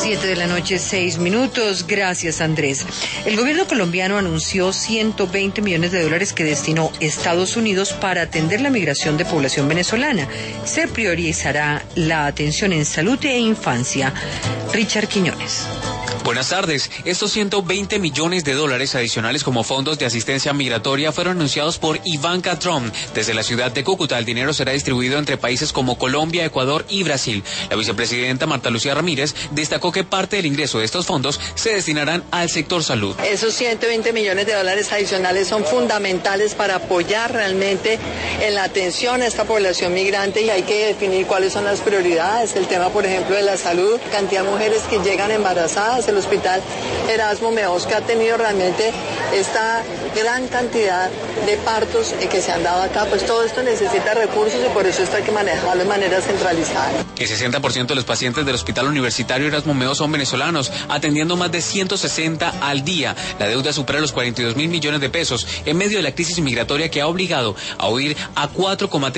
7:06 p.m. Gracias, Andrés. El gobierno colombiano anunció $120 millones que destinó Estados Unidos para atender la migración de población venezolana. Se priorizará la atención en salud e infancia. Richard Quiñones. Buenas tardes. Estos $120 millones adicionales como fondos de asistencia migratoria fueron anunciados por Ivanka Trump. Desde la ciudad de Cúcuta, el dinero será distribuido entre países como Colombia, Ecuador y Brasil. La vicepresidenta Marta Lucía Ramírez destacó que parte del ingreso de estos fondos se destinarán al sector salud. Esos $120 millones adicionales son fundamentales para apoyar realmente en la atención a esta población migrante, y hay que definir cuáles son las prioridades. El tema, por ejemplo, de la salud, cantidad de mujeres que llegan embarazadas. El hospital Erasmo Meosca ha tenido realmente esta gran cantidad de partos que se han dado acá. Pues todo esto necesita recursos y por eso esto hay que manejarlo de manera centralizada. El 60% de los pacientes del Hospital Universitario Erasmo Meo son venezolanos, atendiendo más de 160 al día. La deuda supera los $42.000 millones en medio de la crisis migratoria que ha obligado a huir a 4,3